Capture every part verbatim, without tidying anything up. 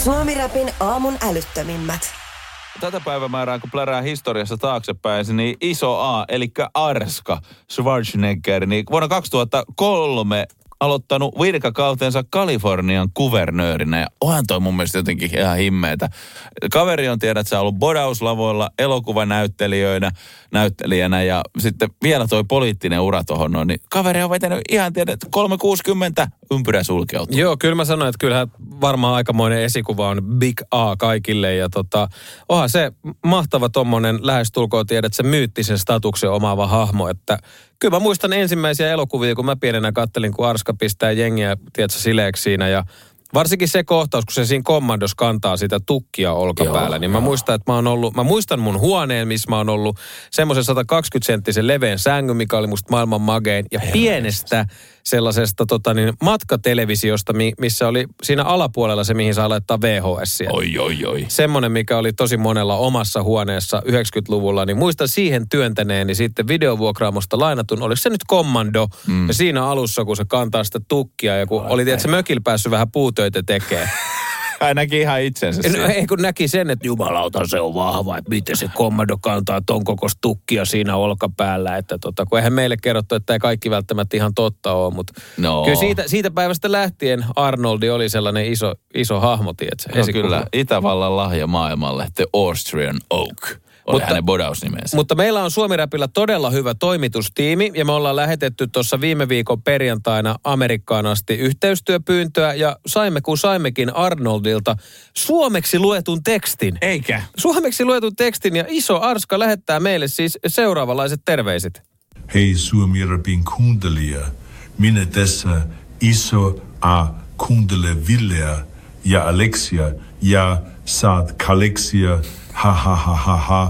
Suomi-räpin aamun älyttömimmät. Tätä päivämäärää, kun plärää historiassa taaksepäin, niin iso A, eli Arska Schwarzenegger, niin vuonna kaksituhattakolme aloittanut virkakautensa Kalifornian kuvernöörinä. Ja onhan toi mun mielestä jotenkin ihan himmeetä. Kaveri on, tiedät, sä ollut bodauslavoilla, elokuvanäyttelijöinä, näyttelijänä ja sitten vielä toi poliittinen ura tohon noin. Niin kaveri on vetänyt ihan, tiedät, kolmesataakuusikymmentä ympyrä sulkeutuu. Joo, kyllä mä sanoin, että kyllähän varmaan aikamoinen esikuva on Big A kaikille. Ja tota, onhan se mahtava tommonen lähestulkoon, tiedät, se myyttisen statuksen omaava hahmo, että kyllä mä muistan ensimmäisiä elokuvia, kun mä pienenä kattelin, kun Arska pistää jengiä, tiedätkö, sileeksi siinä. Ja varsinkin se kohtaus, kun se siinä Commandos kantaa sitä tukkia olkapäällä, joo, niin mä muistan, että mä oon ollut, mä muistan mun huoneen, missä mä oon ollut semmoisen sata kaksikymmentä senttisen leveän sängyn, mikä oli musta maailman magein, ja Herra pienestä sellaisesta tota niin, matkatelevisiosta, missä oli siinä alapuolella se, mihin saa laittaa V H S. Oi, oi, oi. Semmoinen, mikä oli tosi monella omassa huoneessa yhdeksänkymmentäluvulla, niin muistan siihen työntäneeni sitten videovuokraamosta lainatun, oliko se nyt Commando, mm. ja siinä alussa, kun se kantaa sitä tukkia, ja kun oli, tiedätkö, mökillä päässyt vähän puutöitä tekemään. Hän näki ihan itsensä no, ei kun näki sen, että jumalauta se on vahva, että miten se Commando kantaa ton kokoista tukkia siinä olkapäällä. Että tota, kun eihän meille kerrottu, että ei kaikki välttämättä ihan totta ole, mutta no. Kyllä siitä, siitä päivästä lähtien Arnoldi oli sellainen iso, iso hahmo, tiedätkö? No kyllä, Itävallan lahja maailmalle, The Austrian Oak. Oli mutta, hänen bodausnimensä. Mutta meillä on Suomi-räpillä todella hyvä toimitustiimi ja me ollaan lähetetty tuossa viime viikon perjantaina Amerikkaan asti yhteystyöpyyntöä ja saimme kun saimmekin Arnoldilta suomeksi luetun tekstin. Eikä? Suomeksi luetun tekstin ja iso Arska lähettää meille siis seuraavanlaiset terveiset. Hei Suomi-räpin kuuntelija, minä tässä iso A kuuntele Villea ja Alexia ja saat Kaleksia. Ha ha ha ha ha.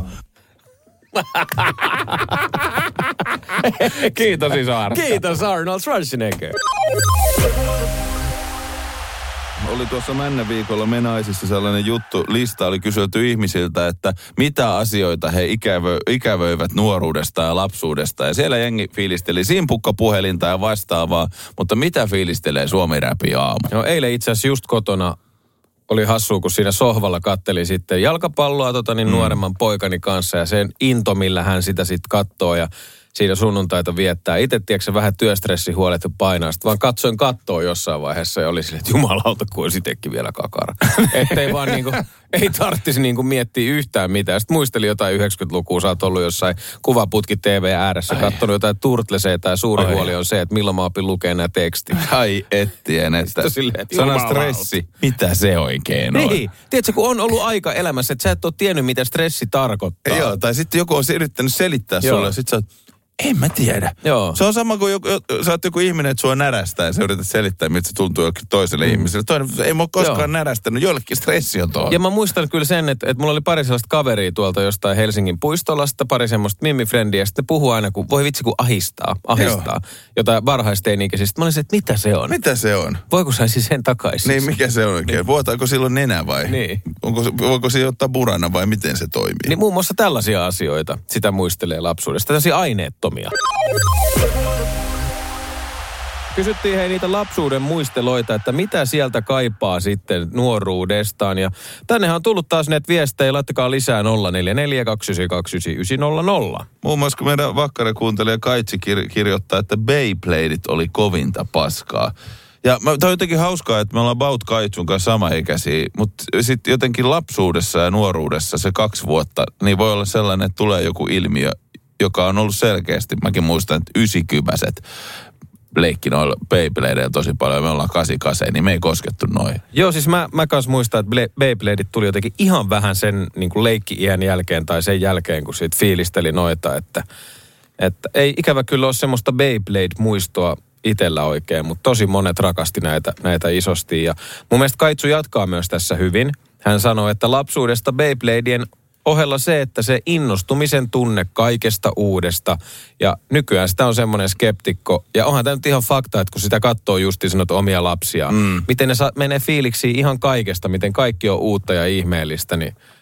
Kiitos iso Arska. Kiitos Arnold Schwarzenegger. Oli tuossa männä viikolla Menaisissa sellainen juttu, lista oli kyselty ihmisiltä, että mitä asioita he ikävö, ikävöivät nuoruudesta ja lapsuudesta. Ja siellä jengi fiilisteli simpukkapuhelinta ja vastaavaa, mutta mitä fiilistelee Suomi-räpi aamu? No eilen itse asiassa just kotona oli hassua, kun siinä sohvalla katteli sitten jalkapalloa tota niin, mm. nuoremman poikani kanssa ja sen into, millä hän sitä sitten kattoo ja siinä sunnuntaita viettää. Itse tiedätkö vähän työstressihuolet ja painaa. Sitten vaan katsoin kattoa jossain vaiheessa ja oli silleen, että jumalauta, kun olisi itsekin vielä kakara. Että ei vaan niinku, ei tarvitsisi niinku miettiä yhtään mitään. Sitten muistelin jotain yhdeksänkymmentälukua, sä oot ollut jossain kuvaputki T V ääressä, katsonut jotain turtleseita ja suuri Ai. huoli on se, että milloin mä opin lukemaan nämä tekstit. Ai ettien, että silleen, että sana stressi, mitä se oikein on? Niin, tiedätkö, kun on ollut aika elämässä, että sä et ole tiennyt, mitä stressi tarkoittaa. Joo, tai sitten joku on yrittänyt selittää Joo. sulle, sit sä oot, en mä tiedä. Joo. Se on sama kuin joku, sä oot joku ihminen, että sua närästää ja sä yrität selittää, mitä se tuntuu jollekin toiselle mm. ihmiselle. Toinen, ei mä ole koskaan Joo. närästänyt, jollekin stressi on tuohon. Ja mä muistan kyllä sen, että, että mulla oli pari sellaista kaveria tuolta jostain Helsingin puistolasta, pari semmoista mimifrendiä, ja sitten ne puhuu aina, kun voi vitsi, kun ahistaa, ahistaa. Joo. Jotain varhaisteini-ikäisistä. Mä olin se, että mitä se on? Mitä se on? Voiko saisi sen takaisin? Niin, mikä se on oikein? Niin. Vuotaako silloin nenä vai? Niin. Onko, voiko siihen ottaa burana vai miten se toimii? Niin muun muassa tällaisia asioita sitä muistelee lapsuudesta. Tällaisia aineettomia. Kysyttiin hei niitä lapsuuden muisteloita, että mitä sieltä kaipaa sitten nuoruudestaan. Ja tännehän on tullut taas näitä viestejä, laittakaa lisää nolla neljä neljä kaksi yhdeksän kaksi yhdeksän yhdeksän nolla nolla. Muun muassa kun meidän vakkarakuuntelija Kaitsi kir- kirjoittaa, että Beybladeit oli kovinta paskaa. Ja tämä on jotenkin hauskaa, että me ollaan Baut Kaitsun kanssa samaikäisiä, mutta sitten jotenkin lapsuudessa ja nuoruudessa se kaksi vuotta, niin voi olla sellainen, että tulee joku ilmiö, joka on ollut selkeästi, mäkin muistan, että ysikymäiset leikki noilla Beybladeilla tosi paljon, me ollaan kasikaseen, niin me ei koskettu noin. Joo, siis mä, mä kans muistan, että Beybladeit tuli jotenkin ihan vähän sen niin kuin leikki-iän jälkeen tai sen jälkeen, kun siitä fiilisteli noita, että, että ei ikävä kyllä ole semmoista Beyblade-muistoa itsellä oikein, mutta tosi monet rakasti näitä, näitä isosti. Ja mun mielestä Kaitsu jatkaa myös tässä hyvin. Hän sanoi, että lapsuudesta Beybladien ohella se, että se innostumisen tunne kaikesta uudesta. Ja nykyään sitä on semmoinen skeptikko. Ja onhan tämä nyt ihan fakta, että kun sitä katsoo justiin sanot omia lapsia, mm. miten ne sa- menee fiiliksiin ihan kaikesta, miten kaikki on uutta ja ihmeellistä, niin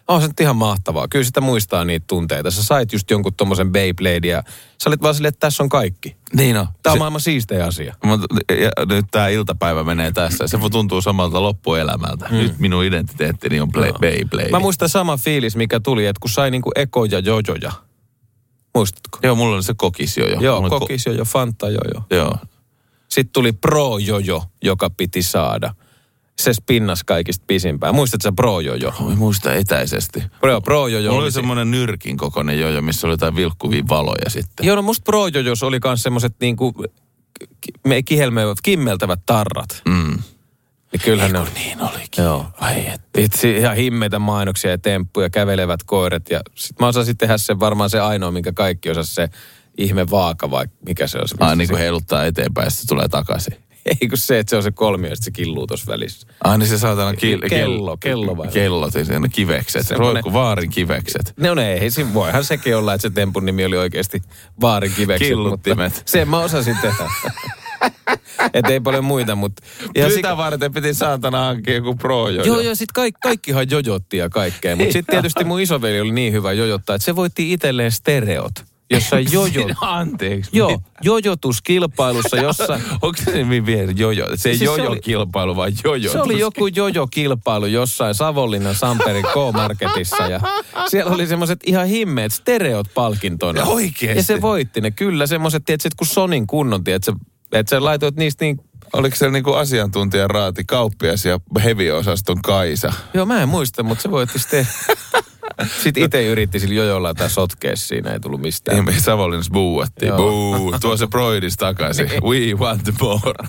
On se nyt ihan mahtavaa. Kyllä sitä muistaa niitä tunteita. Sä sait just jonkun tommosen Beyblade ja sä olit vaan silleen, että tässä on kaikki. Niin on. Tää on se, maailman siistein asia. mutta ja nyt tää iltapäivä menee tässä. Se tuntuu samalta loppuelämältä. Mm. Nyt minun identiteettini on play, no. Beyblade. Mä muistan sama fiilis, mikä tuli, että kun sai niinku ekoja jojoja. Muistatko? Joo, mulla oli se kokisjojo. Joo, mulla kokisjojo, ko- fantajojo. Joo. Sitten tuli pro-jojo, joka piti saada. Se spinnas kaikista pisimpään. Muistatko sä pro-jojo? Oi, muista etäisesti. Pro, pro-jojo Mulla oli oli semmoinen nyrkin kokoinen jojo, missä oli jotain vilkkuvia valoja sitten. Joo, no musta pro-jojos oli kans semmoset niinku me kihelmöivät, kimmeltävät tarrat. Mm. Ja kyllähän ne on. Niin olikin. Joo. Ai et. Itse ihan himmeitä mainoksia ja temppuja, kävelevät koirat. Ja sit mä osasin tehdä sen varmaan se ainoa, minkä kaikki osasi, se ihme vaaka vai mikä se on. Ai niin kuin heiluttaa eteenpäin ja sitten tulee takaisin. Ei kun se, että se on se kolmio, että se killuu tuossa välissä. Ai niin se saatana ki- kello, kello vai? Kellot, ne kivekset, roikku vaarin kivekset. No ne ei, siinä voihan sekin olla, että se tempun nimi oli oikeasti vaarin kivekset. Killuttimet. Sen mä osasin tehdä. Että ei paljon muita, mutta... Sitä sik- varten piti saatana hankkia joku pro-jojo. Joo, joo, sit kaik, kaikkihan jojotti ja kaikkea. Mutta sitten tietysti mun isoveli oli niin hyvä jojottaa, että se voitti itselleen stereot. Jossa jojo... Anteeksi. Joo, jojotuskilpailussa, jossa... Onko se nimi vielä jojo? Se ei Siis jojo-kilpailu, vaan jojotus. Se oli joku jojo-kilpailu jossain Savonlinnan Samperin K-Marketissa ja siellä oli semmoiset ihan himmeet stereot palkintona. Ja oikeesti? Ja se voitti ne, kyllä semmoiset, tiedätkö, kun Sonin kunnon, tiedätkö, että sä laitoit niistä niin... Oliko se niinku asiantuntija raati, kauppias ja heavy-osaston Kaisa? Joo, mä en muista, mutta se voitti sitten... Sitten itse yritti sillä jojolla tai sotkea siinä, ei tullut mistään. Ei, Savonlinnassa buuattiin. Buu, tuo se Broidis takaisin. We want more.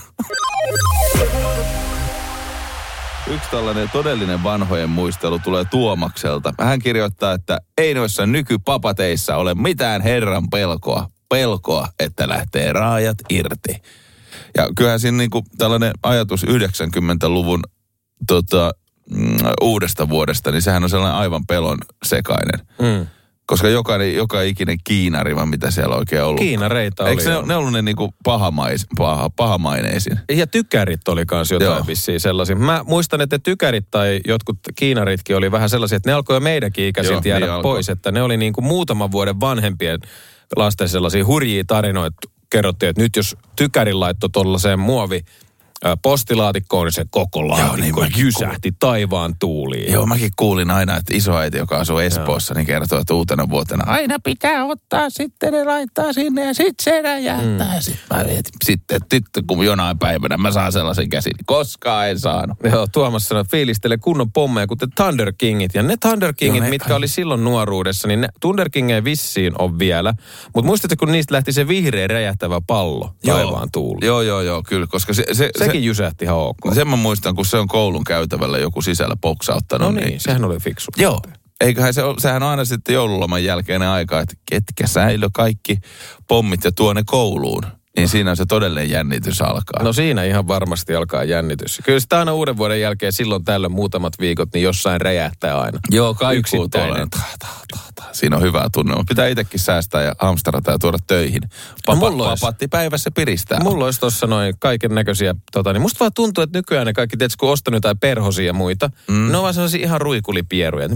Yksi tällainen todellinen vanhojen muistelu tulee Tuomakselta. Hän kirjoittaa, että ei noissa nykypapateissa ole mitään herran pelkoa. Pelkoa, että lähtee raajat irti. Ja kyllähän siinä niinku tällainen ajatus yhdeksänkymmentäluvun tota, mm, uudesta vuodesta, niin sehän on sellainen aivan pelon sekainen. Mm. Koska jokainen, joka ikinen kiinariva, mitä siellä oikein ollut. Kiinareita oli. Eikö ne, ne ollut ne niinku pahamais, paha, pahamaineisin? Ja tykärit oli kans jotain Joo. vissiin sellaisia. Mä muistan, että tykärit tai jotkut kiinaritkin oli vähän sellaisia, että ne alkoi jo meidänkin ikäisiltä jäädä niin pois. Että ne oli niinku muutaman vuoden vanhempien lasten sellaisia hurjia tarinoita. Kerrottiin, että nyt jos tykärin laittoi tuollaiseen muovi postilaatikkoon, niin se koko laatikko niin jysähti taivaan tuuliin. Joo, mäkin kuulin aina, että isoäiti, joka asuu Espoossa, Joo. niin kertoo, että uutena vuotena aina pitää ottaa, sitten ne laittaa sinne ja sitten se räjähtää. Mm. Sitten mä mietin, sitten tyttö, kun jonain päivänä mä saan sellaisen käsin, koskaan en saanut. Joo, Tuomas sanoi, että fiilistele kunnon pommeja, kuten Thunder Kingit. Ja ne Thunder Kingit, Joo, ne... mitkä oli silloin nuoruudessa, niin ne Thunder Kingeja vissiin on vielä. Mutta muistatko, kun niistä lähti se vihreä räjähtävä pallo taivaan tuuliin? Joo, joo, joo, kyllä, koska se... se Sekin se... jysähti ihan ok. Sen mä muistan, kun se on koulun käytävällä joku sisällä poksauttanut. No niin, niin sehän oli fiksu. Joo. Eiköhän se, sehän on aina sitten joululoman jälkeinen aika, että ketkä säilö kaikki pommit ja tuo ne kouluun. Niin siinä on se todellinen jännitys alkaa. No siinä ihan varmasti alkaa jännitys. Kyllä sitä aina uuden vuoden jälkeen silloin tällöin muutamat viikot, niin jossain räjähtää aina. Joo, kaikkuu tuolla. Siinä on hyvä tunnelma. Pitää itsekin säästää ja hamstrata ja tuoda töihin. Papa, no papatti päivässä piristää. Mulla olisi tuossa noin kaiken näköisiä, tota, niin musta vaan tuntuu, että nykyään ne kaikki, tietysti kun ostanut jotain perhosia ja muita, mm. ne on vaan sellaisia ihan ruikulipieruja.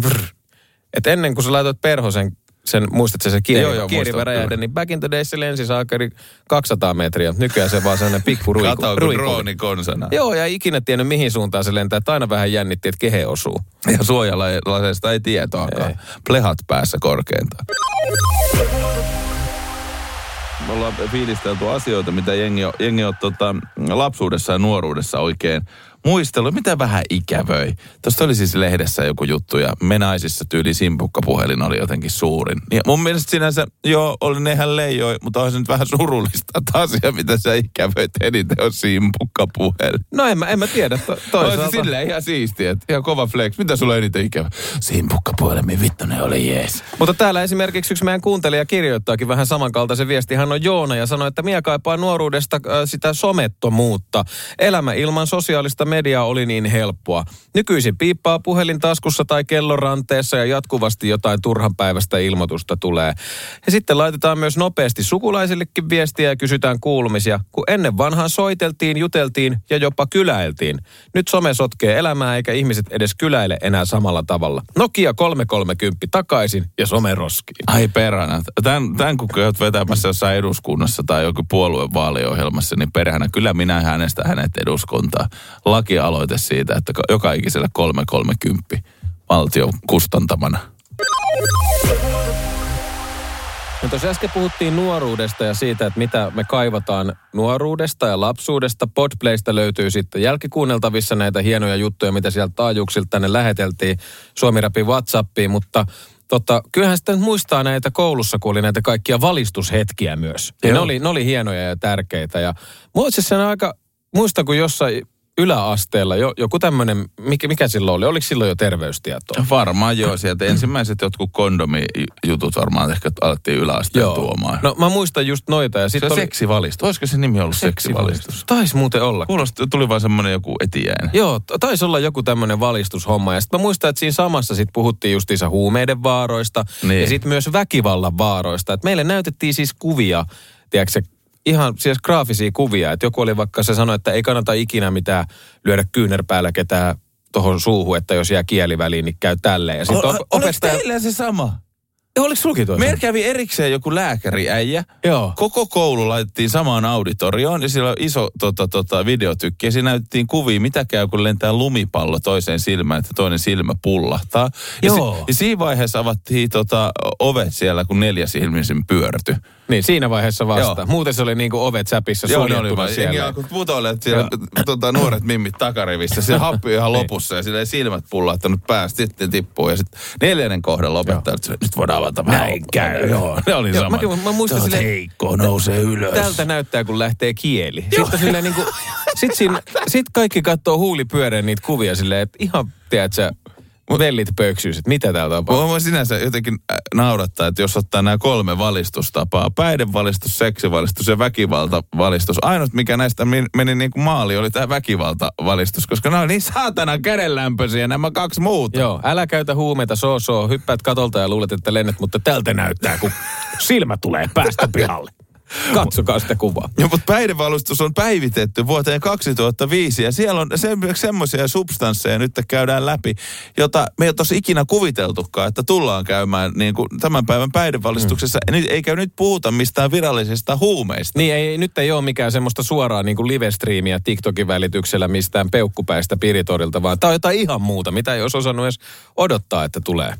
Että ennen kuin sä laitoit perhosen, sen, muistatko se kieri, kierivä räjähde, niin back in the days se lensi saakari kaksisataa metriä. Nykyään se vaan sellainen pikku ruiku. Katauko drooni konsana. Joo, ja ikinä tiennyt mihin suuntaan se lentää, että aina vähän jännitti, että kehe osuu. Ja suojalaseista ei tietoakaan. Ei. Plehat päässä korkeintaan. Me ollaan fiilistelty asioita, mitä jengi on, jengi on tota, lapsuudessa ja nuoruudessa oikein muistellut. Mitä vähän ikävöi. Tuosta oli siis lehdessä joku juttu ja me naisissa tyyli simpukkapuhelin oli jotenkin suurin. Ja mun mielestä sinänsä, joo, oli nehän leijoi, mutta on se nyt vähän surullista, että asia, mitä sä ikävöit eniten on simpukkapuhelin. No en mä, en mä tiedä. To, toisaalta. On se silleen ihan siistiä, että ihan kova flex. Mitä sulla eniten ikävä? Simpukkapuhelin, vittu ne oli jees. Mutta täällä esimerkiksi yksi meidän kuuntelija kirjoittaakin vähän samankaltaisen viesti. Hän on Joona ja sanoi, että minä kaipaan nuoruudesta äh, sitä somettomuutta. Elämä ilman sosiaalista media oli niin helppoa. Nykyisin piippaa puhelin taskussa tai kellon ranteessa ja jatkuvasti jotain turhanpäiväistä ilmoitusta tulee. Ja sitten laitetaan myös nopeasti sukulaisillekin viestiä ja kysytään kuulumisia, kun ennen vanhaan soiteltiin, juteltiin ja jopa kyläiltiin. Nyt some sotkee elämää eikä ihmiset edes kyläile enää samalla tavalla. Nokia kolmesataakolmekymmentä takaisin ja some roskiin. Ai perhana. Tän, tän kun olet vetämässä jossain eduskunnassa tai joku puolueen vaaliohjelmassa, niin perhana kyllä minä hänestä hänet eduskuntaa. Lakialoite siitä, että joka ikisellä kolmesataakolmekymmentä valtion kustantamana. No tuossa äsken puhuttiin nuoruudesta ja siitä, että mitä me kaivataan nuoruudesta ja lapsuudesta. Podplaysta löytyy sitten jälkikuunneltavissa näitä hienoja juttuja, mitä sieltä taajuuksilta tänne läheteltiin Suomi-rapin WhatsAppiin, mutta Totta, kyllähän sitten muistaa näitä koulussa, kun oli näitä kaikkia valistushetkiä myös. Ja ne oli, ne oli hienoja ja tärkeitä. Ja muista sen aika, muistan kun jossain yläasteella jo, joku tämmöinen, mikä, mikä silloin oli? Oliko silloin jo terveystietoa? Varmaan joo, sieltä ensimmäiset jotkut kondomijutut varmaan ehkä alettiin yläasteen tuomaan. No mä muistan just noita. Ja sit se on oli seksivalistus. Olisiko se nimi ollut seksivalistus? Taisi muuten olla. Kuulosti, tuli vaan semmoinen joku etiäinen. Joo, taisi olla joku tämmöinen valistushomma. Ja sitten mä muistan, että siinä samassa sit puhuttiin justiinsa huumeiden vaaroista. Niin. Ja sitten myös väkivallan vaaroista. Et meille näytettiin siis kuvia, tiedätkö ihan siis graafisia kuvia, että joku oli vaikka se sanoi, että ei kannata ikinä mitään lyödä kyynärpäällä ketään tohon suuhun, että jos jää kieli väliin, niin käy tälleen. Ja sit o, op- opettaja... Oliko teillä se sama? Oliko sulki toisen? Meillä kävi erikseen joku lääkäriäijä. Joo. Koko koulu laitettiin samaan auditorioon ja siellä on iso tota, tota, videotykki. Ja siinä näytettiin kuvia, mitä käy, kun lentää lumipallo toiseen silmään, että toinen silmä pullahtaa. Ja, Joo. si- ja siinä vaiheessa avattiin tota, ovet siellä, kun neljäs ihmisen pyörtyi. Niin, siinä vaiheessa vasta. Joo. Muuten se oli niinku ovet säpissä suljettuna siellä. Joo, kun putoilet siellä tota, nuoret mimmit takarivissä. Se happi ihan lopussa ja silleen silmät pullahtanut päästä, sitten tippuu. Ja sitten neljännen kohdalla opettaa, että nyt voidaan avata vähän. Näin käy, joo. Ne oli Joo, sama. Mä, mä muistan silleen, heikko, nousee ylös. Tältä näyttää, kun lähtee kieli. Sitten silleen niinku, sit, siinä, sit kaikki katsoo huulipyöreen niitä kuvia silleen, että ihan, tiedätkö, vellit pöksyys, että mitä täällä tapahtuu. Mä sinänsä jotenkin naurattaa, että jos ottaa nämä kolme valistustapaa, päihdevalistus, seksivalistus ja väkivaltavalistus. Ainut, mikä näistä meni niin kuin maali, oli tämä väkivaltavalistus, koska nämä on niin saatana kädenlämpöisiä nämä kaksi muuta. Joo, älä käytä huumeita, soo soo, hyppäät katolta ja luulet, että lennät, mutta tältä näyttää, kun silmä tulee päästä pihalle. Katsokaa sitä kuvaa. Joo, mutta päihdevalistus on päivitetty vuoteen kaksituhattaviisi ja siellä on se, semmoisia substansseja nyt käydään läpi, jota me ei ole tossa ikinä kuviteltukaan, että tullaan käymään niin kuin tämän päivän päihdevalistuksessa. Mm. Eikä nyt puhuta mistään virallisista huumeista. Niin, ei, nyt ei ole mikään semmoista suoraa niin kuin live-striimiä TikTokin välityksellä mistään peukkupäistä Piritorilta, vaan tämä on jotain ihan muuta, mitä ei olisi osannut edes odottaa, että tulee.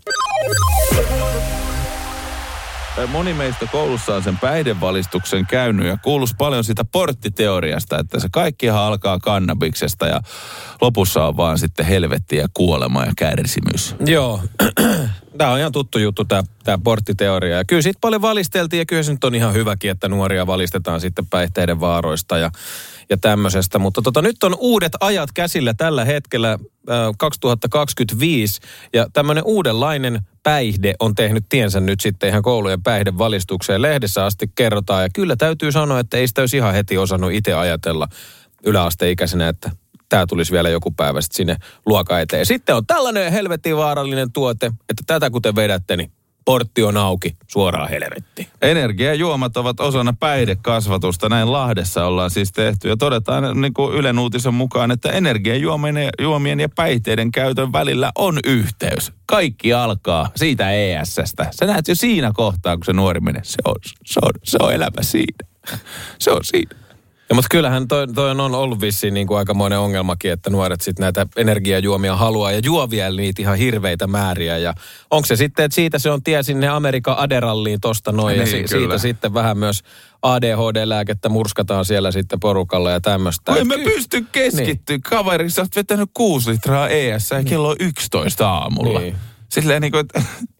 Moni meistä koulussa on sen päihdevalistuksen käynyt ja kuuluisi paljon sitä porttiteoriasta, että se kaikkihan alkaa kannabiksesta ja lopussa on vaan sitten helvetti ja kuolema ja kärsimys. Joo, tämä on ihan tuttu juttu tämä, tämä porttiteoria. Ja kyllä siitä paljon valisteltiin ja kyllä se nyt on ihan hyväkin, että nuoria valistetaan sitten päihteiden vaaroista ja, ja tämmöisestä. Mutta tota, nyt on uudet ajat käsillä tällä hetkellä äh, kaksituhattakaksikymmentäviisi ja tämmöinen uudenlainen päihde on tehnyt tiensä nyt sitten ihan koulujen päihdevalistukseen. Lehdessä asti kerrotaan ja kyllä täytyy sanoa, että ei sitä olisi ihan heti osannut itse ajatella yläasteikäisenä, että tämä tulisi vielä joku päivä sitten sinne luokan eteen. Sitten on tällainen helvetin vaarallinen tuote, että tätä kun te vedätte, niin portti on auki suoraan helvettiin. Energiajuomat ovat osana päihdekasvatusta. Näin Lahdessa ollaan siis tehty. Ja todetaan niin kuin Ylen uutisen mukaan, että energiajuomien ja päihteiden käytön välillä on yhteys. Kaikki alkaa siitä E S:stä. Sä näet jo siinä kohtaa, kun se nuori menee. Se on, se on, se on elämä siinä. Se on siinä. Ja, mutta kyllähän toi, toi on ollut vissiin niin kuin aikamoinen ongelmakin, että nuoret sitten näitä energiajuomia haluaa ja juo vielä niitä ihan hirveitä määriä. Ja onko se sitten, että siitä se on tie sinne Amerikan Aderalliin tosta noin ja, niin, ja si- siitä sitten vähän myös A D H D-lääkettä murskataan siellä sitten porukalla ja tämmöistä. Oi mä ky- pysty keskittyä. Niin. Kaveri, sä oot vetänyt kuusi litraa E S ja kello on yksitoista aamulla. Niin. Silleen niin kuin, että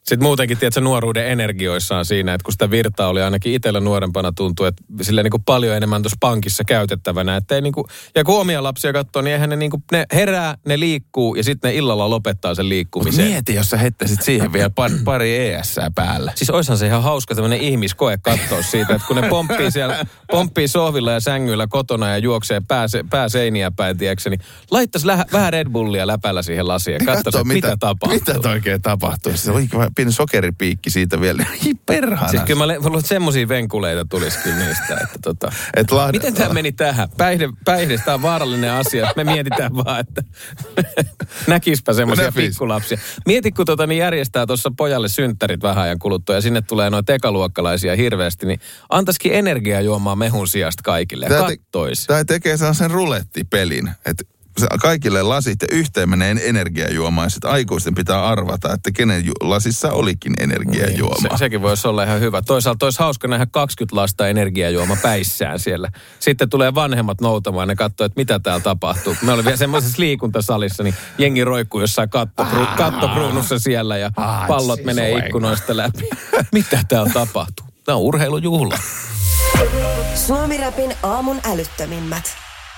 Sitten muutenkin, tiedätkö, nuoruuden energioissaan siinä, että kun sitä virtaa oli ainakin itsellä nuorempana tuntuu, että sillä niin kuin paljon enemmän tuossa pankissa käytettävänä. Että ei niin kuin, ja kun omia lapsia katsoo, niin eihän ne, niin kuin, ne herää, ne liikkuu ja sitten ne illalla lopettaa sen liikkumisen. Mieti, jos sä heittäisit siihen vielä pari, pari E S:ää päälle. Siis oishan se ihan hauska tämmöinen ihmiskoe katsoa siitä, että kun ne pomppii siellä, pomppii sohvilla ja sängyillä kotona ja juoksee pää, pääseiniä päin, tiedätkö, niin laittaisi lähä, vähän Red Bullia läpällä siihen lasiin ja katsoisi, mitä, mitä tapahtuu. Mitä oikein tapahtuu? Se oli pieni sokeripiikki siitä vielä. Hi perhana. Siis kyllä mä luulen, että semmosia venkuleita tulisi kyllä niistä. Että tota, Et lahde, miten tämä meni tähän? Päihde, päihde, tämä on vaarallinen asia. Me mietitään vaan, että näkispä semmoisia pikkulapsia. Mieti, kun tota, niin järjestää tuossa pojalle synttärit vähän ajan kuluttua ja sinne tulee noita ekaluokkalaisia hirveästi, niin antaisikin energiajuomaa mehun sijasta kaikille ja kattoisi. Tai tekee sellaisen rulettipelin, että kaikille lasit ja yhteen menee energiajuomaa ja sitten aikuisten pitää arvata, että kenen ju- lasissa olikin energiajuomaa. Niin, se, sekin voisi olla ihan hyvä. Toisaalta olisi hauska nähdä kaksikymmentä lasta energiajuoma päissään siellä. Sitten tulee vanhemmat noutamaan ja ne katsoo, että mitä täällä tapahtuu. Me olin vielä semmoisessa liikuntasalissa, niin jengi roikkuu jossain kattopru- kattokruunussa siellä ja pallot menee ikkunoista läpi. Mitä täällä tapahtuu? Tämä on urheilujuhla. Suomi-rapin aamun älyttömimmät.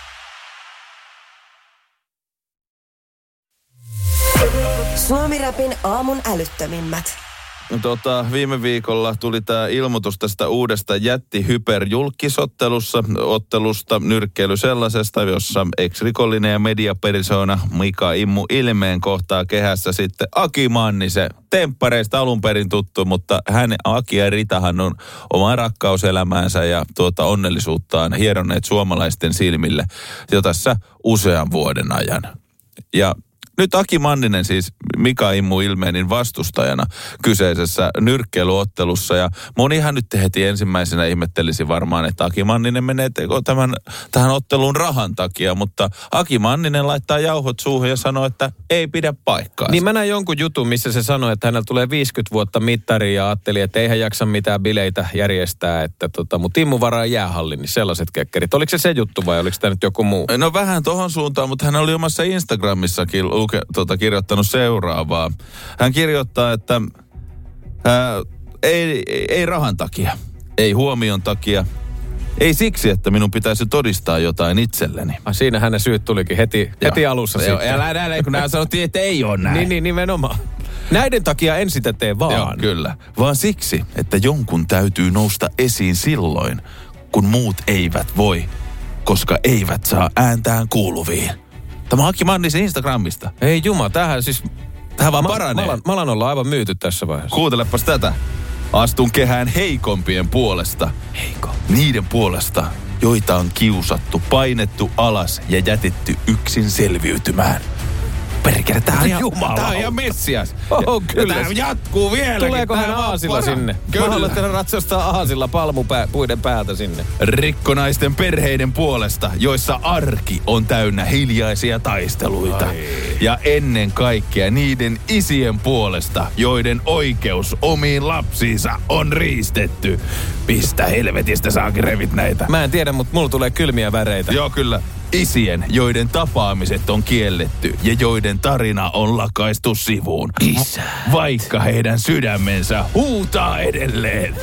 Suomi-rapin aamun älyttömimmät. Tota, viime viikolla tuli tämä ilmoitus tästä uudesta jätti-hyperjulkisottelussa, ottelusta, nyrkkeily sellaisesta, jossa ex-rikollinen ja mediapersona Mika Immu Ilmeen kohtaa kehässä sitten Aki Mannisen, temppareista alun perin tuttu, mutta hän, Aki ja Ritahan on omaa rakkauselämäänsä ja tuota onnellisuuttaan hieronneet suomalaisten silmille jo tässä usean vuoden ajan. Ja nyt Aki Manninen siis Mika Immu Ilmeenin vastustajana kyseisessä nyrkkeilyottelussa. Ja monihan nyt heti ensimmäisenä ihmettelisi varmaan, että Aki Manninen menee tämän, tähän otteluun rahan takia. Mutta Aki Manninen laittaa jauhot suuhun ja sanoo, että ei pidä paikkaa. Niin mä näin jonkun jutun, missä se sanoi, että hänellä tulee viisikymmentä vuotta mittariin ja ajatteli, että eihän jaksa mitään bileitä järjestää. Että tota, mutta Immu varaa jäähallin, niin sellaiset kekkerit. Oliko se se juttu vai oliko tämä nyt joku muu? No vähän tohon suuntaan, mutta hän oli omassa Instagramissakin luke, tota, kirjoittanut seuraavaa. Hän kirjoittaa, että ää, ei, ei rahan takia, ei huomion takia, ei siksi, että minun pitäisi todistaa jotain itselleni. Ah, siinä hänen syyt tulikin heti, heti alussa. Joo, älä, älä, älä, kun nämä sanottiin, että ei ole näin. Niin, niin, nimenomaan. Näiden takia en sitä tee vaan. Joo, kyllä. Vaan siksi, että jonkun täytyy nousta esiin silloin, kun muut eivät voi, koska eivät saa ääntään kuuluviin. Tämä Aki Mannisen Instagramista. Ei juma, tähän siis... Tähän vaan mä, paranee. Mä, mä alan olla aivan myyty tässä vaiheessa. Kuuntelepas tätä. Astun kehään heikompien puolesta. Heiko. Niiden puolesta, joita on kiusattu, painettu alas ja jätetty yksin selviytymään. Perkele, tää on ihan, tää on ihan messias. Oh, kyllä. Tää jatkuu vieläkin. Tuleeko hän aasilla para. Sinne? Kyllä. Mä haluan, että hän ratsastaa aasilla palmupuiden päältä sinne. Rikkonaisten perheiden puolesta, joissa arki on täynnä hiljaisia taisteluita. Ai. Ja ennen kaikkea niiden isien puolesta, joiden oikeus omiin lapsiinsa on riistetty. Pistä helvetistä saakin revit näitä. Mä en tiedä, mutta mulla tulee kylmiä väreitä. Joo, kyllä. Isien, joiden tapaamiset on kielletty ja joiden tarina on lakaistu sivuun. Isä. Vaikka heidän sydämensä huutaa edelleen.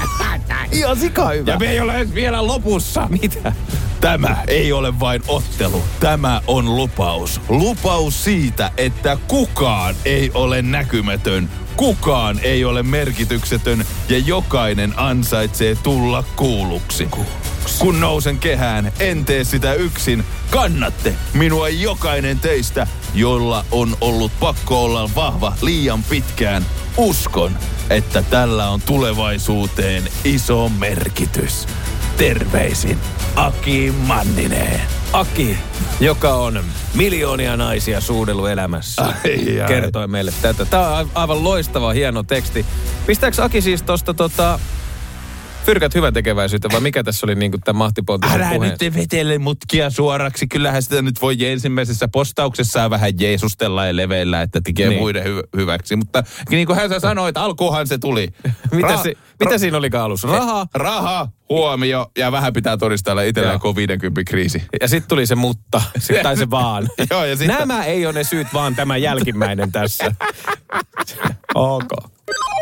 Ihan sika hyvä. Ja me ei ole vielä lopussa. Mitä? Tämä ei ole vain ottelu. Tämä on lupaus. Lupaus siitä, että kukaan ei ole näkymätön. Kukaan ei ole merkityksetön ja jokainen ansaitsee tulla kuulluksi. Kun nousen kehään, en tee sitä yksin. Kannatte minua jokainen teistä, jolla on ollut pakko olla vahva liian pitkään. Uskon, että tällä on tulevaisuuteen iso merkitys. Terveisin, Aki Manninen. Aki, joka on miljoonia naisia suudellut elämässä, ai, ai. kertoi meille tätä. Tämä on aivan loistava, hieno teksti. Pistääkö Aki siis tosta tota... Fyrkät hyvän tekeväisyyttä, vai mikä tässä oli niin kuin tämän mahtipontisen puheen? Älä nyt vetele mutkia suoraksi. Kyllähän sitä nyt voi ensimmäisessä postauksessaan vähän jeesustella ja leveillä, että tekee niin. muiden hy- hyväksi. Mutta niin kuin hän sanoi, että alkuunhan se tuli. mitä, Ra- si- mitä ra- siinä olikaan alussa? Raha? Raha, huomio ja vähän pitää todistella itsellään, kun on viidenkymmenen kriisi. Ja sitten tuli se mutta, sit, tai se vaan. Joo, ja sit... Nämä ei ole ne syyt, vaan tämä jälkimmäinen tässä. Ok.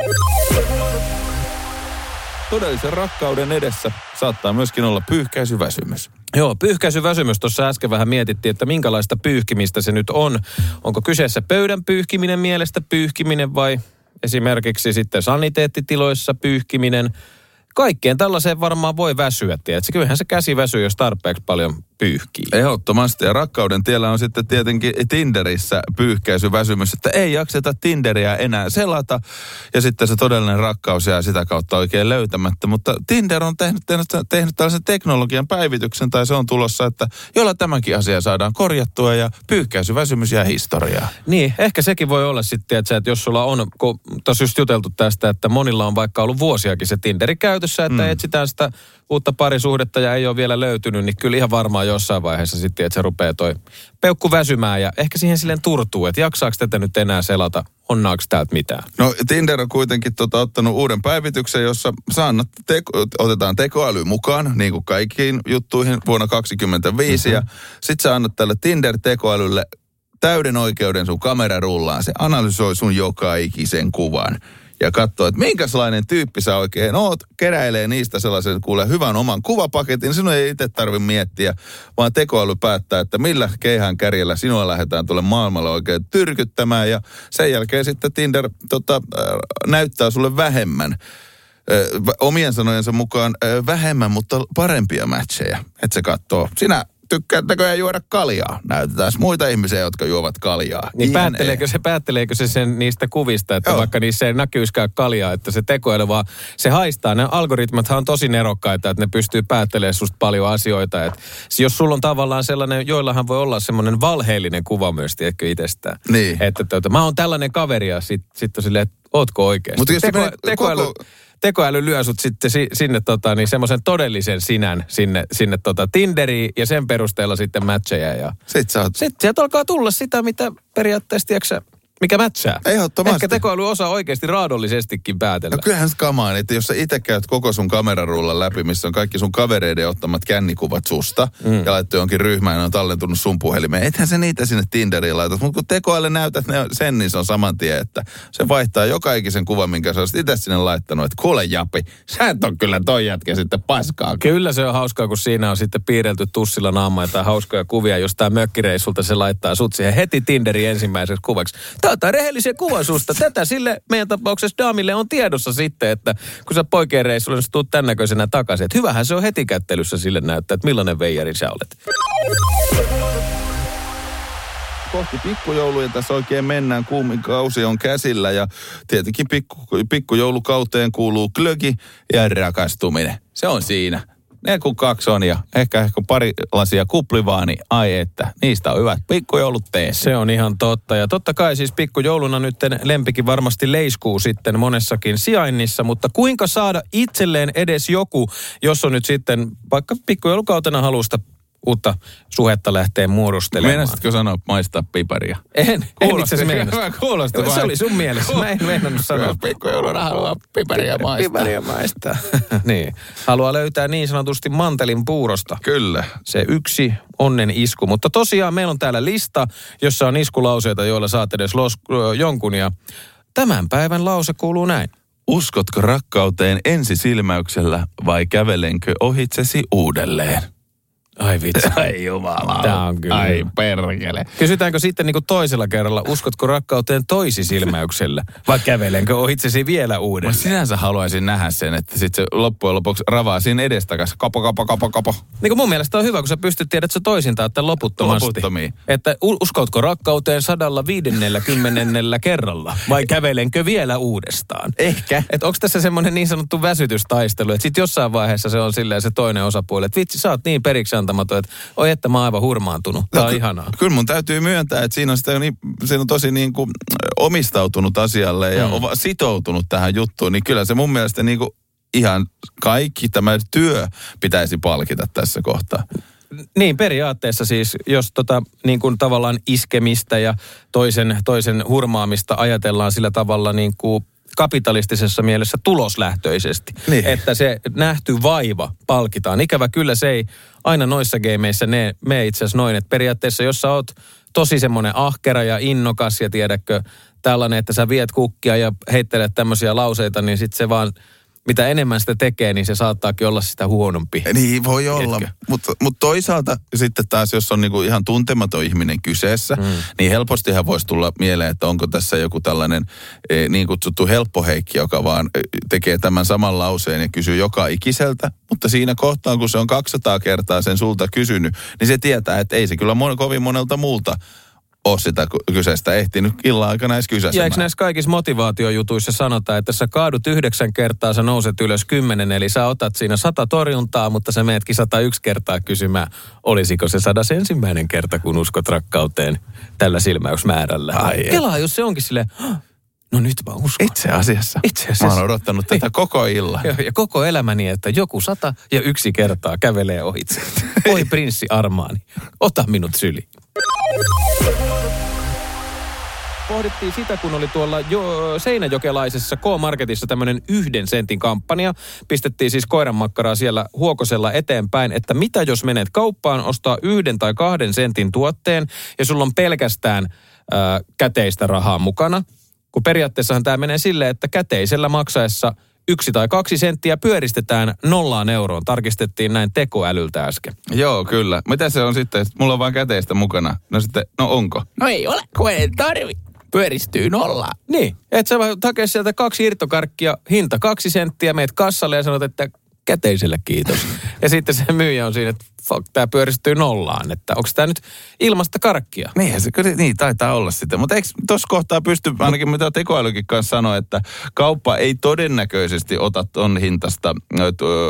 todellisen rakkauden edessä saattaa myöskin olla pyyhkäisyväsymys. Joo, pyyhkäisyväsymys. Tuossa äsken vähän mietittiin, että minkälaista pyyhkimistä se nyt on. Onko kyseessä pöydän pyyhkiminen, mielestä pyyhkiminen vai esimerkiksi sitten saniteettitiloissa pyyhkiminen? Kaikkeen tällaiseen varmaan voi väsyä, tiedätkö? Kyllähän se käsi väsyy, jos tarpeeksi paljon pyyhkii. Ehdottomasti. Ja rakkauden tiellä on sitten tietenkin Tinderissä pyyhkäisyväsymys, että ei jakseta Tinderiä enää selata. Ja sitten se todellinen rakkaus jää sitä kautta oikein löytämättä. Mutta Tinder on tehnyt, tehnyt, tehnyt tällaisen teknologian päivityksen, tai se on tulossa, että jolla tämäkin asia saadaan korjattua ja pyyhkäisyväsymys jää historiaa. Niin, ehkä sekin voi olla sitten, että, että jos sulla on, kun tuossa just juteltu tästä, että monilla on vaikka ollut vuosiakin se Tinderi käytössä, että mm. etsitään sitä uutta parisuhdetta ja ei ole vielä löytynyt, niin kyllä ihan varmaan jossain vaiheessa sitten, että se rupeaa toi peukku väsymään ja ehkä siihen silleen turtuu, että jaksaako tätä nyt enää selata, onnaako täältä mitään? No Tinder on kuitenkin tota, ottanut uuden päivityksen, jossa annat teko, otetaan tekoäly mukaan, niin kuin kaikkiin juttuihin vuonna kaksikymmentäviisi mm-hmm. ja sit sä annat tälle Tinder-tekoälylle täyden oikeuden sun kamerarullaan, se analysoi sun joka ikisen kuvan. Ja katsoo, että minkälainen tyyppi sä oikein oot, keräilee niistä sellaisen, kuule, hyvän oman kuvapaketin. Sinun ei itse tarvitse miettiä, vaan tekoäly päättää, että millä keihän kärjellä sinua lähdetään tuolle maailmalle oikein tyrkyttämään. Ja sen jälkeen sitten Tinder tota, äh, näyttää sulle vähemmän, äh, omien sanojensa mukaan äh, vähemmän, mutta parempia matcheja. Että se katsoo, sinä tykkäät näköjään juoda kaljaa. Näytetään muita ihmisiä, jotka juovat kaljaa. Niin päätteleekö se, päätteleekö se sen niistä kuvista, että Joo. vaikka niissä ei näkyyskään kaljaa, että se tekoäly vaan, se haistaa. Ne algoritmathan on tosi nerokkaita, että ne pystyy päättelemään susta paljon asioita. Että jos sulla on tavallaan sellainen, joillahan voi olla semmoinen valheellinen kuva myös, tiedätkö itsestään. Niin. Että, että mä oon tällainen kaveri ja sit, sit on silleen, että ootko oikeasti. Mutta jos Teko, me, tekoäly... koko... Tekoäly lyö sut sitten si, sinne tota, niin semmoisen todellisen sinän sinne, sinne tota Tinderiin ja sen perusteella sitten matcheja. Ja sitten sä oot... Sitten sieltä alkaa tulla sitä, mitä periaatteessa, tiedätkö, mikä matchaa. Ehdottomasti. Ehkä tekoäly osaa oikeasti raadollisestikin päätellä. No kyllähän se kamaan, että jos sä itse käyt koko sun kamerarullan läpi, missä on kaikki sun kavereiden ottamat kännikuvat susta, mm. ja laittu jonkin ryhmään ja on tallentunut sun puhelimeen, ethän se niitä sinne Tinderiin laitat. Mutta kun tekoäly näytät ne sen, niin se on saman tien, että se vaihtaa joka ikisen kuvan, minkä sä olisit itse sinne laittanut, että kuule Japi, sä et on kyllä toi jätkä sitten paskaa. Kyllä se on hauskaa, kun siinä on sitten piirrelty tussilla naama ja hauskoja kuvia, jos tää mökkireissulta se laittaa sut siihen heti Tinderin ensimmäiseksi kuvaksi. Tätä rehellisiä kuvan susta. Tätä sille meidän tapauksessa daamille on tiedossa sitten, että kun sä poikien reissulle, niin sä tuut tämän näköisenä takaisin. Että hyvähän se on heti kättelyssä sille näyttää, että millainen veijari sä olet. Kohti pikkujouluja tässä oikein mennään. Kuumin kausi on käsillä ja tietenkin pikku, pikkujoulukauteen kuuluu glögi ja rakastuminen. Se on siinä. Ne kun kaksi on ja ehkä, ehkä pari lasia kuplivaa, niin ai että, niistä on hyvät pikkujoulut teessä. Se on ihan totta. Ja totta kai siis pikkujouluna nyt lempikin varmasti leiskuu sitten monessakin sijainnissa, mutta kuinka saada itselleen edes joku, jos on nyt sitten vaikka pikkujoulukautena halusta uutta suhetta lähtee muodostelemaan. Meinasitko sanoa maistaa piparia? En, en itse asiassa meinasta. Kuulosti Se oli sun mielessä. Mä en meinannut sanoa. Pikkujouluna haluaa piparia maistaa. Piparia maistaa. Niin. Haluaa löytää niin sanotusti mantelin puurosta. Kyllä. Se yksi onnen isku. Mutta tosiaan meillä on täällä lista, jossa on iskulauseita, joilla saat edes los, jonkun. Ja tämän päivän lause kuuluu näin. Uskotko rakkauteen ensisilmäyksellä vai kävelenkö ohitsesi uudelleen? Ai vitsi. Ai jumala. Tää on kyllä. Ai perkele. Kysytäänkö sitten niin kuin toisella kerralla, uskotko rakkauteen toisisilmäyksellä? Vai kävelenkö ohitsesi vielä uudestaan? Mä sinänsä haluaisin nähdä sen, että sitten se loppujen lopuksi ravaa siinä edestakas. Kapo, kapo, kapo, kapo. Niin kuin mun mielestä on hyvä, kun sä pystyt tiedät, että sä toisintaan, että loputtomasti. Loputtomiin. Että uskotko rakkauteen sadalla viidennellä kymmenennellä kerralla? Vai kävelenkö vielä uudestaan? Ehkä. Että onko tässä semmoinen niin sanottu väsytystaistelu, että sitten jossain vaiheessa se on silleen se toinen osapuoli, että vitsi, sä oot niin periksi antamaton, että oi että mä oon aivan hurmaantunut. Tää on no, ihanaa. Kyllä mun täytyy myöntää, että siinä on, sitä niin, siinä on tosi niin kuin omistautunut asialle ja mm. on sitoutunut tähän juttuun, niin kyllä se mun mielestä niin kuin ihan kaikki tämä työ pitäisi palkita tässä kohtaa. Niin, periaatteessa siis, jos tota niin kuin tavallaan iskemistä ja toisen, toisen hurmaamista ajatellaan sillä tavalla niin kuin kapitalistisessa mielessä tuloslähtöisesti. Niin. Että se nähty vaiva palkitaan. Ikävä kyllä se ei aina noissa gameissa ne mene itse asiassa noin. Että periaatteessa jos sä oot tosi semmoinen ahkera ja innokas ja tiedätkö tällainen, että sä viet kukkia ja heittelet tämmöisiä lauseita, niin sit se vaan mitä enemmän sitä tekee, niin se saattaakin olla sitä huonompi. Niin voi olla, mutta mut toisaalta sitten taas, jos on niinku ihan tuntematon ihminen kyseessä, mm. niin helpostihan voisi tulla mieleen, että onko tässä joku tällainen e, niin kutsuttu helppoheikki, joka vaan e, tekee tämän saman lauseen ja kysyy joka ikiseltä, mutta siinä kohtaa, kun se on kaksisataa kertaa sen sulta kysynyt, niin se tietää, että ei se kyllä mon, kovin monelta muulta ole sitä kyseistä ehtinyt illan aikana edes kysäsemään. Ja eikö näissä kaikissa motivaatiojutuissa sanota, että sä kaadut yhdeksän kertaa, sä nouset ylös kymmenen, eli sä otat siinä sata torjuntaa, mutta sä meetkin sata yksi kertaa kysymään, olisiko se sadas ensimmäinen kerta, kun uskot rakkauteen tällä silmäysmäärällä. Ai Kelaa, jos se onkin silleen, no nyt mä uskon. Itse asiassa. Itse asiassa. Mä oon odottanut tätä koko illan. Ja, ja koko elämäni, että joku sata ja yksi kertaa kävelee ohitse. Oi prinssi Armaani, ota minut syliin. Pohdittiin sitä, kun oli tuolla jo seinäjokelaisessa K-Marketissa tämmöinen yhden sentin kampanja. Pistettiin siis koiranmakkaraa siellä huokosella eteenpäin, että mitä jos menet kauppaan, ostaa yhden tai kahden sentin tuotteen ja sulla on pelkästään ää, käteistä rahaa mukana. Kun periaatteessahan tämä menee silleen, että käteisellä maksaessa yksi tai kaksi senttiä pyöristetään nollaan euroon. Tarkistettiin näin tekoälyltä äsken. Joo, kyllä. Mitä se on sitten? Mulla on vaan käteistä mukana. No sitten, no onko? No ei ole, kun ei tarvi. Pyöristyy nollaan. Niin, että sä voit hakea sieltä kaksi irtokarkkia, hinta kaksi senttiä, meet kassalle ja sanot, että käteisellä kiitos. Ja sitten se myyjä on siinä, että fuck, tää pyöristyy nollaan, että onko tää nyt ilmasta karkkia? Niin, se kyllä, niin taitaa olla sitä. Mutta eikö tuossa kohtaa pysty, ainakin mitä tekoälykin kanssa sanoi, että kauppa ei todennäköisesti ota ton hintasta ö,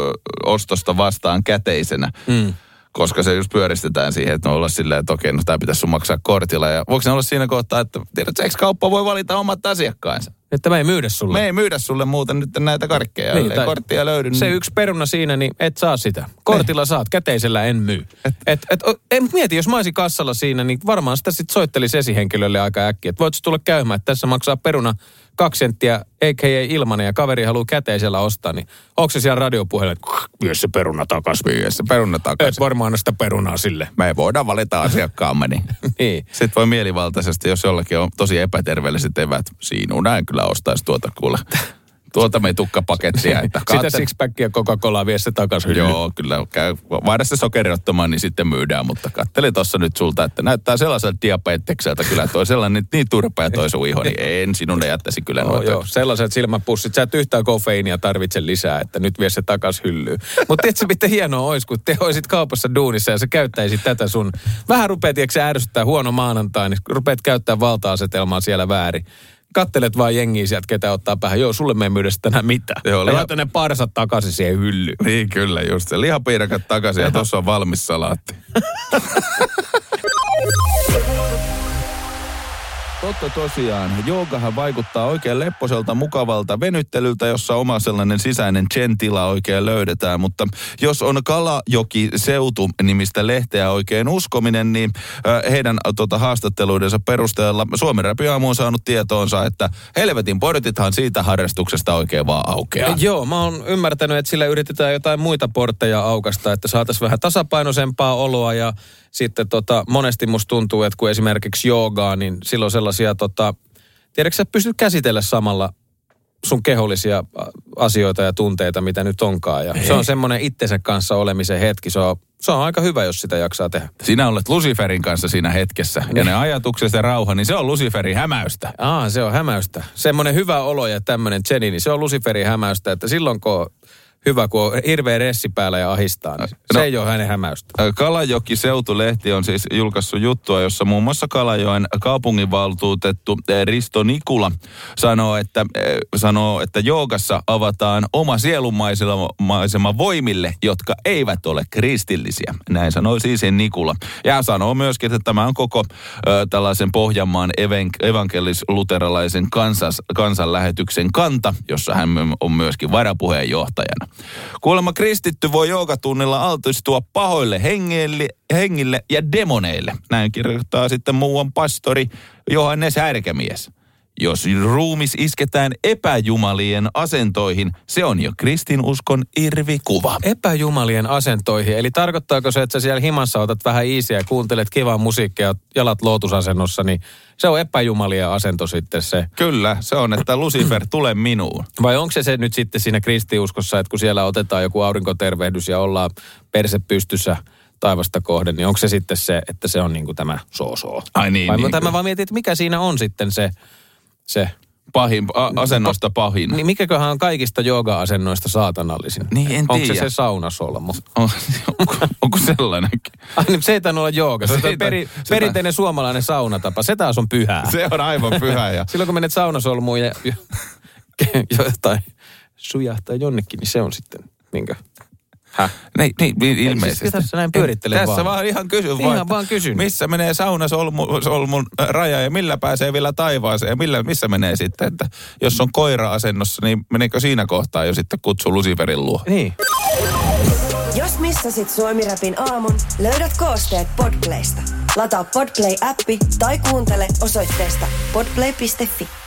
ostosta vastaan käteisenä. Mm. Koska se just pyöristetään siihen, että me ollaan silleen, että okei, no tämä pitäisi sun maksaa kortilla. Ja voiko ne olla siinä kohtaa, että tiedätkö, eikö kauppa voi valita omat asiakkaansa? Että me ei myydä sulle. Me ei myydä sulle muuten nyt näitä karkkeja. Niin, ei korttia löydy. Se niin... yksi peruna siinä, niin et saa sitä. Kortilla ne. Saat, käteisellä en myy. Et, et, et, en mieti, jos mä olisin kassalla siinä, niin varmaan sitä sitten soittelisi esihenkilölle aika äkkiä. Että voitko tulla käymään, että tässä maksaa peruna kaksi senttiä, eikä ei ilmanen, ja kaveri haluaa käteisellä ostaa, niin onko se siellä radiopuhelella, että vie se peruna takaisin? Vie se peruna takaisin. Et varmaan anna sitä perunaa sille. Me ei voida valita asiakkaamme, niin. Niin. Sitten voi mielivaltaisesti, jos jollakin on tosi epäterveelliset evät, sinun näin kyllä ostaisi tuota kuule. Tuolta me tukkapakettia. Että sitä sixpackia Coca-Colaa vie se takaisin. Joo, kyllä. Käy, vaihda se sokeriottamaan, niin sitten myydään. Mutta kattele tuossa nyt sulta, että näyttää sellaiselta diabetekseltä kyllä. Toi sellainen niin turpea toi sun iho, niin en sinulle jättäisi kyllä oh, noita. Joo, sellaiset silmäpussit. Sä et yhtään kofeiinia tarvitse lisää, että nyt vie se takaisin hyllyyn. Mutta tiedätkö, miten hienoa olisi, kun te olisit kaupassa duunissa ja sä käyttäisit tätä sun... Vähän rupeat, eikö se ärsyttää huono maanantai, niin rupeat käyttää valta-asetelmaa siellä väärin. Kattelet vaan jengiä sieltä, ketä ottaa päähän. Joo, sulle me ei myydä tänään mitään. Joo, liha... laita ne parsat takaisin siihen hyllyyn. Niin, kyllä just se. Lihapiirakat takaisin ja tossa on valmis salaatti. Totta tosiaan. Joogahan vaikuttaa oikein lepposelta, mukavalta venyttelyltä, jossa oma sellainen sisäinen zen-tila oikein löydetään. Mutta jos on Kalajoki-seutu nimistä lehteä oikein uskominen, niin heidän tota, haastatteluidensa perusteella Suomen Räpi Aamu on saanut tietoonsa, että helvetin portithan siitä harrastuksesta oikein vaan aukeaa. Joo, mä oon ymmärtänyt, että sillä yritetään jotain muita portteja aukasta, että saataisiin vähän tasapainoisempaa oloa ja sitten tota, monesti musta tuntuu, että kun esimerkiksi joogaa, niin silloin sellaisia, tota, tiedätkö sä pystyt käsitellä samalla sun kehollisia asioita ja tunteita, mitä nyt onkaan. Ja se on semmoinen itsensä kanssa olemisen hetki. Se on, se on aika hyvä, jos sitä jaksaa tehdä. Sinä olet Luciferin kanssa siinä hetkessä. Niin. Ja ne ajatukset ja rauha, niin se on Luciferin hämäystä. Aa, se on hämäystä. Semmoinen hyvä olo ja tämmöinen Jenny, niin se on Luciferin hämäystä. Että silloin kun hyvä, kun on hirveä ressi päällä ja ahistaa, niin se no, ei ole hänen hämäystä. Kalajoki-seutulehti on siis julkaissut juttua, jossa muun muassa Kalajoen kaupunginvaltuutettu Risto Nikula sanoo, että, sanoo, että joogassa avataan oma sielunmaisema voimille, jotka eivät ole kristillisiä. Näin sanoi siis Nikula. Ja sanoo myöskin, että tämä on koko ö, tällaisen Pohjanmaan evank- evankelis-luterilaisen kansas, kansanlähetyksen kanta, jossa hän on myöskin varapuheenjohtajana. Kuulemma kristitty voi joogatunnilla altistua pahoille hengille, hengille ja demoneille. Näin kirjoittaa sitten muuan pastori Johannes Härkämies. Jos ruumis isketään epäjumalien asentoihin, se on jo kristinuskon irvikuva. Epäjumalien asentoihin. Eli tarkoittaako se, että sä siellä himassa otat vähän iisiä ja kuuntelet kivaa musiikkia, jalat lootusasennossa, niin se on epäjumalien asento sitten se. Kyllä, se on, että Lucifer, tule minuun. Vai onko se se nyt sitten siinä kristiuskossa, että kun siellä otetaan joku aurinkotervehdys ja ollaan perse pystyssä taivasta kohden, niin onko se sitten se, että se on niin kuin tämä so-so? Ai niin. Vai niin mä vaan mietin, että mikä siinä on sitten se... se pahin, a- asennosta pahin. Niin mikäköhän on kaikista jooga-asennoista saatanallisin? Niin, en onko tiedä. se se saunasolmu? On, onko, onko sellainenkin? Ai niin, se ei tainnut olla jooga. Se on Siitä- peri, sitä- perinteinen suomalainen saunatapa. Se taas on pyhää. Se on aivan pyhä. Ja... Silloin kun menet saunasolmuun ja jo, jotain sujahtaa jonnekin, niin se on sitten niinkö... Häh? Niin, niin, niin ilmeisesti. Siis tässä näin pyörittelee Tässä vaan. vaan ihan kysyn Ihan vaan, vaan kysyn. missä menee saunasolmun raja ja millä pääsee vielä taivaaseen ja millä, missä menee sitten, että jos on koira-asennossa, niin meneekö siinä kohtaa jo sitten kutsu Luciferin luo? Niin. Jos missasit Suomi-räpin aamun, löydät koosteet Podplaysta. Lataa Podplay-appi tai kuuntele osoitteesta podplay piste fi.